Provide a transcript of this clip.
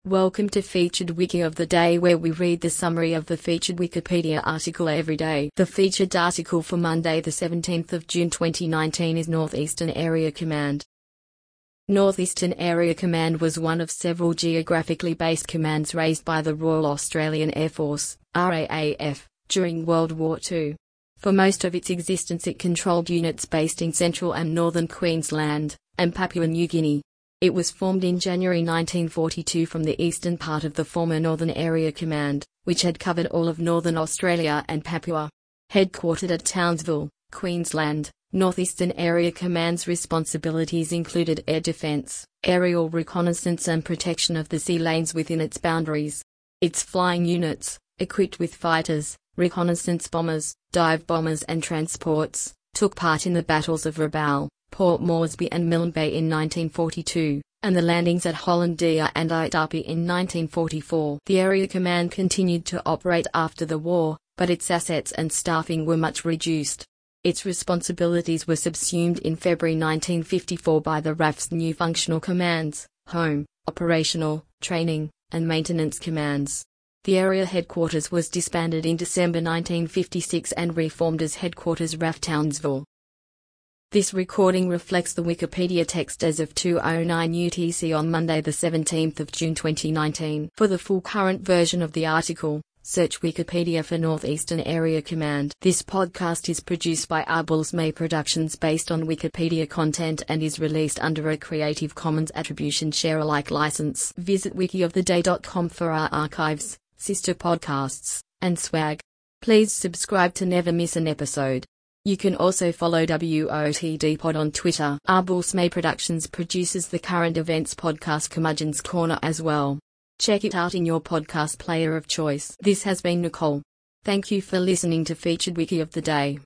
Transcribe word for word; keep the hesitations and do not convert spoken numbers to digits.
Welcome to Featured Wiki of the Day, where we read the summary of the featured Wikipedia article every day. The featured article for Monday the seventeenth of June twenty nineteen is Northeastern Area Command. Northeastern Area Command was one of several geographically based commands raised by the Royal Australian Air Force, R A A F, during World War Two. For most of its existence it controlled units based in central and northern Queensland, and Papua New Guinea. It was formed in January nineteen forty-two from the eastern part of the former Northern Area Command, which had covered all of Northern Australia and Papua. Headquartered at Townsville, Queensland, Northeastern Area Command's responsibilities included air defence, aerial reconnaissance and protection of the sea lanes within its boundaries. Its flying units, equipped with fighters, reconnaissance bombers, dive bombers and transports, took part in the battles of Rabaul, Port Moresby and Milne Bay in nineteen forty-two, and the landings at Hollandia and Aitapi in nineteen forty-four. The Area Command continued to operate after the war, but its assets and staffing were much reduced. Its responsibilities were subsumed in February nineteen fifty-four by the R A F's new functional commands, Home, Operational, Training, and Maintenance Commands. The area headquarters was disbanded in December nineteen fifty-six and reformed as Headquarters R A F Townsville. This recording reflects the Wikipedia text as of two oh nine U T C on Monday the seventeenth of June twenty nineteen. For the full current version of the article, search Wikipedia for Northeastern Area Command. This podcast is produced by Arbels May Productions based on Wikipedia content and is released under a Creative Commons Attribution Share Alike license. Visit wiki of the day dot com for our archives, sister podcasts, and swag. Please subscribe to never miss an episode. You can also follow W O T D Pod on Twitter. Arbels May Productions produces the current events podcast Curmudgeon's Corner as well. Check it out in your podcast player of choice. This has been Nicole. Thank you for listening to Featured Wiki of the Day.